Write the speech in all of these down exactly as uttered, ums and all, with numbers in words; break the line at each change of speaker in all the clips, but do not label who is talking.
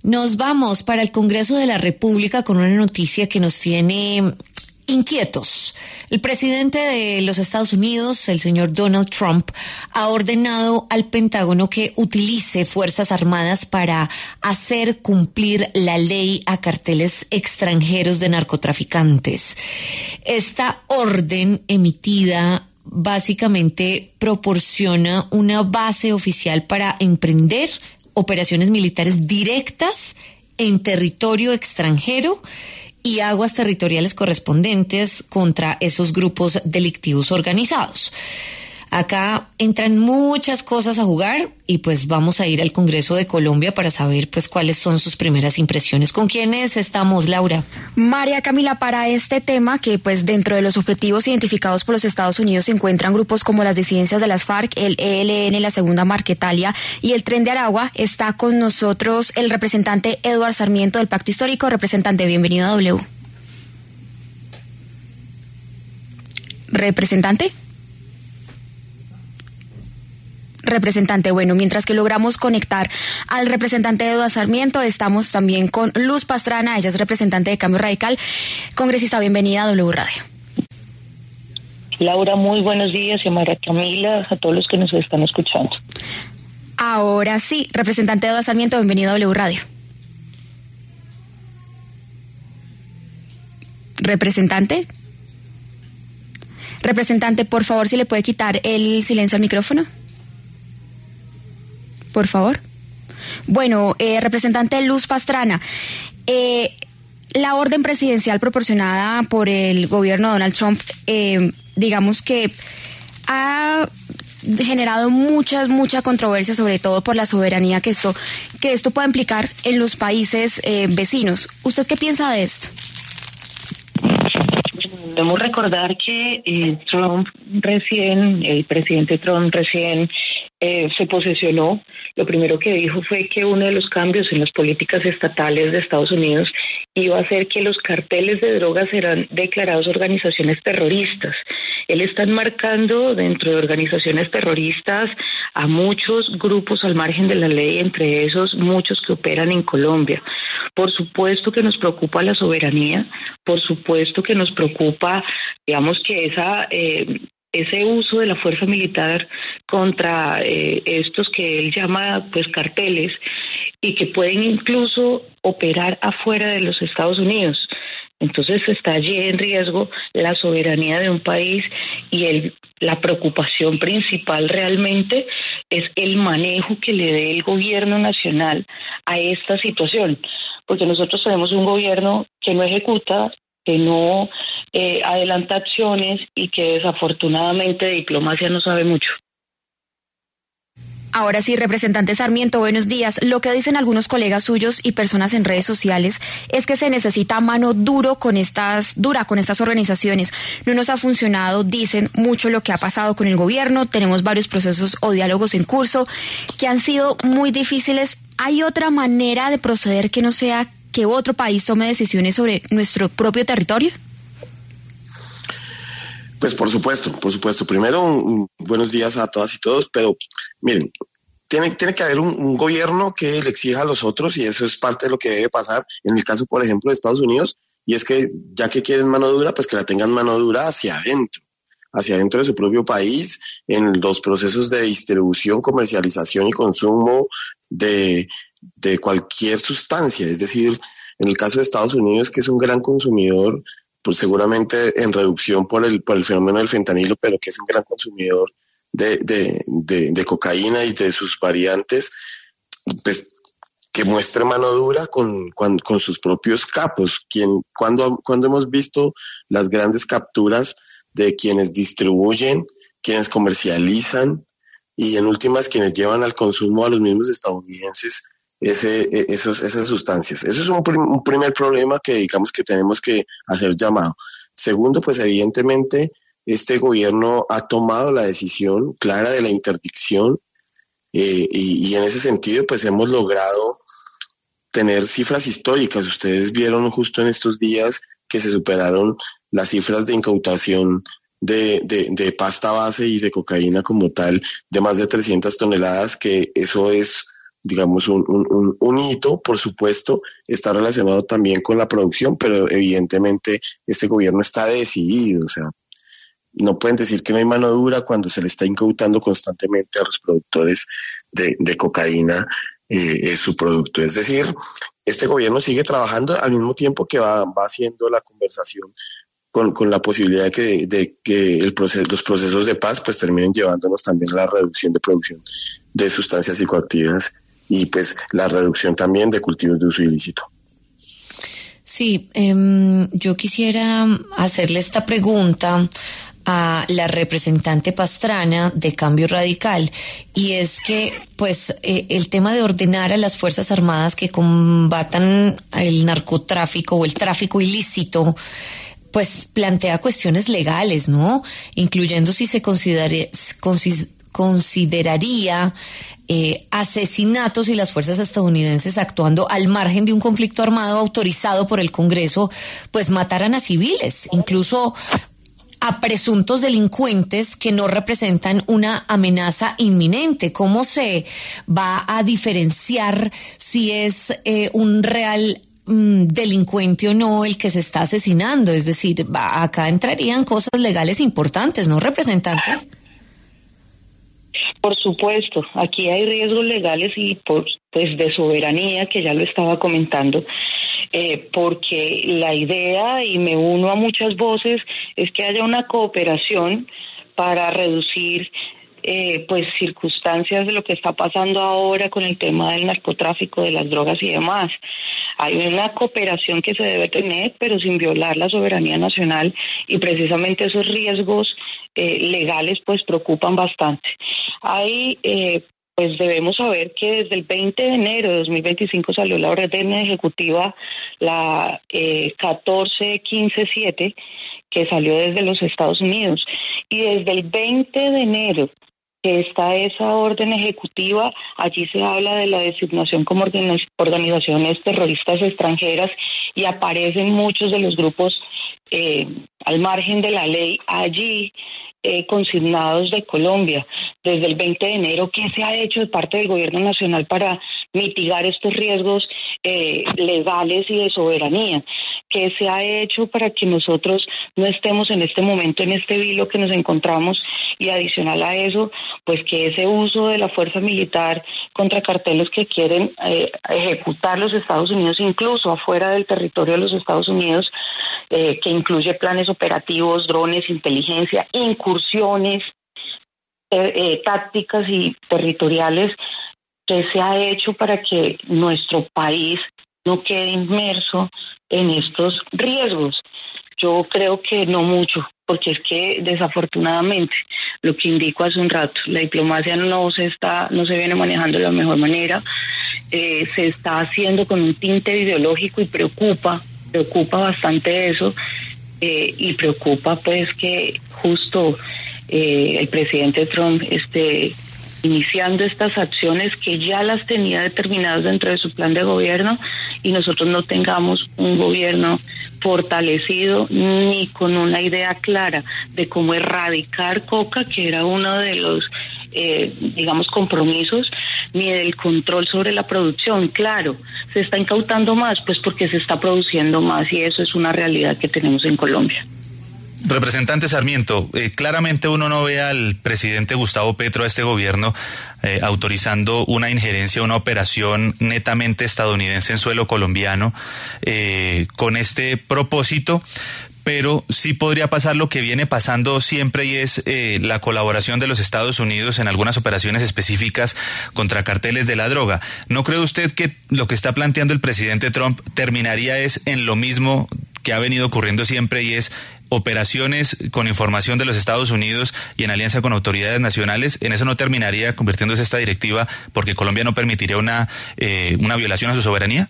Nos vamos para el Congreso de la República con una noticia que nos tiene inquietos. El presidente de los Estados Unidos, el señor Donald Trump, ha ordenado al Pentágono que utilice Fuerzas Armadas para hacer cumplir la ley a carteles extranjeros de narcotraficantes. Esta orden emitida básicamente proporciona una base oficial para emprender operaciones militares directas en territorio extranjero y aguas territoriales correspondientes contra esos grupos delictivos organizados. Acá entran muchas cosas a jugar y pues vamos a ir al Congreso de Colombia para saber pues cuáles son sus primeras impresiones. ¿Con quiénes estamos, Laura?
María Camila, para este tema que pues dentro de los objetivos identificados por los Estados Unidos se encuentran grupos como las disidencias de las FARC, el E L N, la Segunda Marquetalia y el Tren de Aragua, está con nosotros el representante Eduard Sarmiento del Pacto Histórico. Representante, bienvenido a W. Representante. Representante, bueno, mientras que logramos conectar al representante Eduard Sarmiento, estamos también con Luz Pastrana, ella es representante de Cambio Radical. Congresista, bienvenida a W Radio.
Laura, muy buenos días, y a María Camila, a todos los que nos están escuchando.
Ahora sí, representante Eduard Sarmiento, bienvenido a W Radio. Representante. Representante, por favor, si le puede quitar el silencio al micrófono. Por favor. Bueno, eh, representante Luz Pastrana, eh, la orden presidencial proporcionada por el gobierno de Donald Trump, eh, digamos que ha generado muchas, mucha controversia, sobre todo por la soberanía que esto, que esto puede implicar en los países eh, vecinos. ¿Usted qué piensa de esto?
Debemos recordar que eh, Trump recién, el presidente Trump recién eh, se posesionó. Lo primero que dijo fue que uno de los cambios en las políticas estatales de Estados Unidos iba a ser que los carteles de drogas serán declarados organizaciones terroristas. Él está enmarcando dentro de organizaciones terroristas a muchos grupos al margen de la ley, entre esos muchos que operan en Colombia. Por supuesto que nos preocupa la soberanía, por supuesto que nos preocupa, digamos, que esa eh, ese uso de la fuerza militar contra eh, estos que él llama pues carteles y que pueden incluso operar afuera de los Estados Unidos. Entonces está allí en riesgo la soberanía de un país y el, la preocupación principal realmente es el manejo que le dé el gobierno nacional a esta situación, porque nosotros tenemos un gobierno que no ejecuta, que no eh, adelanta acciones y que desafortunadamente de diplomacia no sabe mucho.
Ahora sí, representante Sarmiento, buenos días. Lo que dicen algunos colegas suyos y personas en redes sociales es que se necesita mano duro con estas, dura con estas organizaciones. No nos ha funcionado, dicen, mucho lo que ha pasado con el gobierno. Tenemos varios procesos o diálogos en curso que han sido muy difíciles. ¿Hay otra manera de proceder que no sea que otro país tome decisiones sobre nuestro propio territorio?
Pues por supuesto, por supuesto. Primero, un, buenos días a todas y todos, pero miren, tiene, tiene que haber un, un gobierno que le exija a los otros, y eso es parte de lo que debe pasar en el caso, por ejemplo, de Estados Unidos, y es que ya que quieren mano dura, pues que la tengan mano dura hacia adentro, hacia adentro de su propio país, en los procesos de distribución, comercialización y consumo de, de cualquier sustancia. Es decir, en el caso de Estados Unidos, que es un gran consumidor, pues seguramente en reducción por el por el fenómeno del fentanilo, pero que es un gran consumidor de, de, de, de cocaína y de sus variantes, pues que muestre mano dura con, con, con sus propios capos. Quien, cuando, cuando hemos visto las grandes capturas de quienes distribuyen, quienes comercializan y en últimas quienes llevan al consumo a los mismos estadounidenses ese, esos, esas sustancias. Eso es un, prim, un primer problema que digamos que tenemos que hacer llamado. Segundo, pues evidentemente este gobierno ha tomado la decisión clara de la interdicción eh, y, y en ese sentido pues hemos logrado tener cifras históricas. Ustedes vieron justo en estos días que se superaron las cifras de incautación de, de, de pasta base y de cocaína como tal de más de trescientas toneladas, que eso es digamos, un, un, un hito, por supuesto, está relacionado también con la producción, pero evidentemente este gobierno está decidido, o sea, no pueden decir que no hay mano dura cuando se le está incautando constantemente a los productores de, de cocaína eh, es su producto. Es decir, este gobierno sigue trabajando al mismo tiempo que va, va haciendo la conversación con, con la posibilidad de que, de que el proceso, los procesos de paz pues terminen llevándonos también a la reducción de producción de sustancias psicoactivas y pues la reducción también de cultivos de uso ilícito.
Sí, eh, yo quisiera hacerle esta pregunta a la representante Pastrana de Cambio Radical, y es que pues eh, el tema de ordenar a las Fuerzas Armadas que combatan el narcotráfico o el tráfico ilícito pues plantea cuestiones legales, ¿no? Incluyendo si se considere, consis, consideraría eh, asesinatos y las fuerzas estadounidenses actuando al margen de un conflicto armado autorizado por el Congreso, pues mataran a civiles, incluso a presuntos delincuentes que no representan una amenaza inminente. ¿Cómo se va a diferenciar si es eh, un real mmm, delincuente o no el que se está asesinando? Es decir, va, acá entrarían cosas legales importantes, ¿no, representante?
Por supuesto, aquí hay riesgos legales y por, pues de soberanía, que ya lo estaba comentando, eh, porque la idea, y me uno a muchas voces, es que haya una cooperación para reducir eh, pues circunstancias de lo que está pasando ahora con el tema del narcotráfico, de las drogas y demás. Hay una cooperación que se debe tener, pero sin violar la soberanía nacional, y precisamente esos riesgos eh, legales pues preocupan bastante. Hay, eh, pues debemos saber que desde el veinte de enero de dos mil veinticinco salió la orden ejecutiva, la eh, catorce quince siete, que salió desde los Estados Unidos, y desde el veinte de enero que está esa orden ejecutiva, allí se habla de la designación como organizaciones terroristas extranjeras y aparecen muchos de los grupos eh, al margen de la ley allí eh, consignados de Colombia. Desde el veinte de enero, ¿qué se ha hecho de parte del gobierno nacional para mitigar estos riesgos eh, legales y de soberanía? ¿Qué se ha hecho para que nosotros no estemos en este momento en este vilo que nos encontramos? Y adicional a eso, pues que ese uso de la fuerza militar contra carteles que quieren eh, ejecutar los Estados Unidos, incluso afuera del territorio de los Estados Unidos, eh, que incluye planes operativos, drones, inteligencia, incursiones, eh, eh, tácticas y territoriales, que se ha hecho para que nuestro país no quede inmerso en estos riesgos. Yo creo que no mucho, porque es que desafortunadamente, lo que indico hace un rato, la diplomacia no se está, no se viene manejando de la mejor manera, eh, se está haciendo con un tinte ideológico y preocupa, preocupa bastante eso, eh, y preocupa pues que justo eh, el presidente Trump esté iniciando estas acciones que ya las tenía determinadas dentro de su plan de gobierno, y nosotros no tengamos un gobierno fortalecido ni con una idea clara de cómo erradicar coca, que era uno de los, eh, digamos, compromisos, ni del control sobre la producción. Claro, se está incautando más, pues porque se está produciendo más, y eso es una realidad que tenemos en Colombia.
Representante Sarmiento, eh, claramente uno no ve al presidente Gustavo Petro, a este gobierno, eh, autorizando una injerencia, una operación netamente estadounidense en suelo colombiano, eh, con este propósito, pero sí podría pasar lo que viene pasando siempre, y es eh, la colaboración de los Estados Unidos en algunas operaciones específicas contra carteles de la droga. ¿No cree usted que lo que está planteando el presidente Trump terminaría es en lo mismo que ha venido ocurriendo siempre, y es operaciones con información de los Estados Unidos y en alianza con autoridades nacionales? ¿En eso no terminaría convirtiéndose esta directiva porque Colombia no permitiría una, eh, una violación a su soberanía?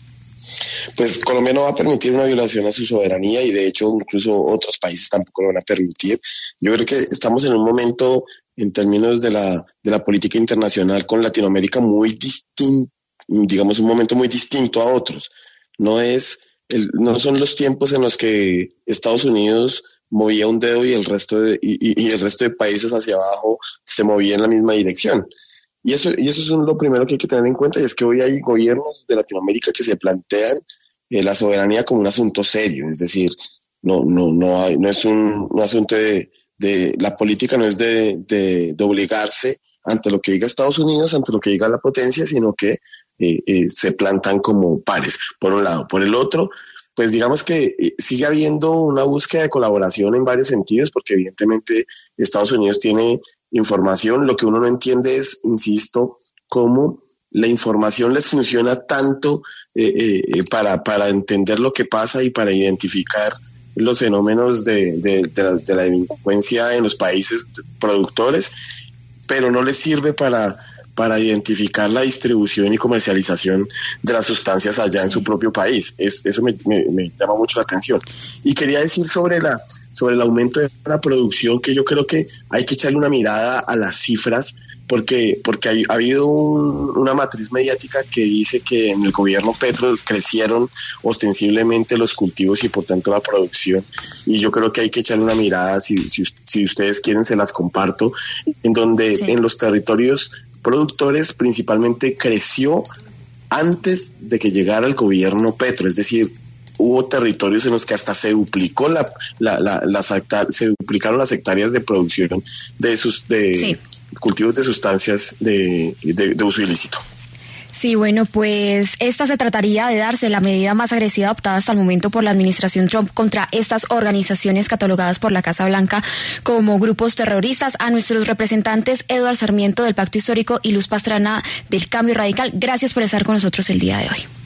Pues Colombia no va a permitir una violación a su soberanía, y de hecho incluso otros países tampoco lo van a permitir. Yo creo que estamos en un momento, en términos de la, de la política internacional con Latinoamérica, muy distinto, digamos un momento muy distinto a otros. No es El, no son los tiempos en los que Estados Unidos movía un dedo y el resto de, y, y el resto de países hacia abajo se movía en la misma dirección. Y eso, y eso es lo primero que hay que tener en cuenta, y es que hoy hay gobiernos de Latinoamérica que se plantean eh, la soberanía como un asunto serio, es decir, no, no, no, hay, no es un, un asunto de, de, la política no es de, de, de obligarse ante lo que diga Estados Unidos, ante lo que diga la potencia, sino que eh, eh, se plantan como pares, por un lado. Por el otro, pues digamos que eh, sigue habiendo una búsqueda de colaboración en varios sentidos, porque evidentemente Estados Unidos tiene información. Lo que uno no entiende es, insisto, cómo la información les funciona tanto eh, eh, para, para entender lo que pasa y para identificar los fenómenos de, de, de, la, de la delincuencia en los países productores, pero no les sirve para, para identificar la distribución y comercialización de las sustancias allá en su propio país. Es, eso me, me, me llama mucho la atención. Y quería decir sobre la sobre el aumento de la producción, que yo creo que hay que echarle una mirada a las cifras, porque porque hay, ha habido un, una matriz mediática que dice que en el gobierno Petro crecieron ostensiblemente los cultivos y por tanto la producción, y yo creo que hay que echarle una mirada, si, si, si ustedes quieren se las comparto, en donde sí. En los territorios productores principalmente creció antes de que llegara el gobierno Petro, es decir, hubo territorios en los que hasta se duplicó la, la, la las hectáreas, se duplicaron las hectáreas de producción de sus de sí. cultivos de sustancias de, de, de uso ilícito.
Sí, bueno, pues esta se trataría de darse la medida más agresiva adoptada hasta el momento por la administración Trump contra estas organizaciones catalogadas por la Casa Blanca como grupos terroristas. A nuestros representantes Eduardo Sarmiento del Pacto Histórico y Luz Pastrana del Cambio Radical, gracias por estar con nosotros el día de hoy.